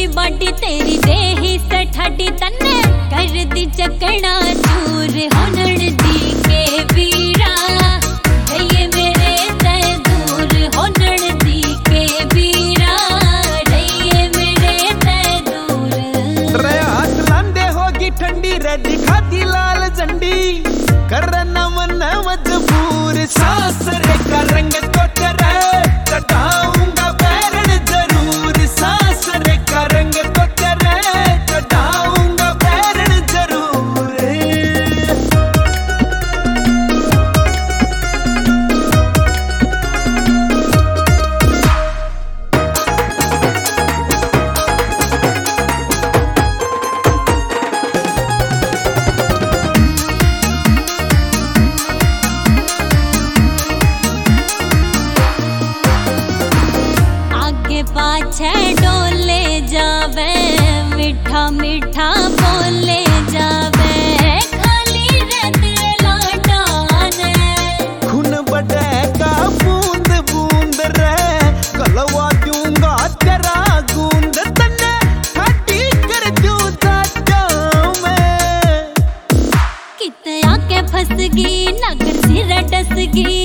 बाटी तेरी देही सठाटी तन्ने कर दी चकना दूर होनड़ दी के वीरा रहिए मेरे ते दूर होनड़ दी के वीरा रहिए मेरे ते दूर। रे हाथ लांदे होगी ठंडी रे दिखाती लाल झंडी करना मन मजबूर सांस रे का रंग तो तेरा चढ़ाऊंगा बैरण जरूर सांस रे का रंग तो तेरा चढ़ाऊंगा बैरण जरूर। पाछे डोले जावे मीठा मीठा बोले जावे खाली रेत लाटाने खून बढ़ेगा बूंद बूंद रे कलवा दूंगा तेरा गूंद तन्ने खाटी कर दूं दादा मैं। किते आके फंस गई नगर सिर डस गई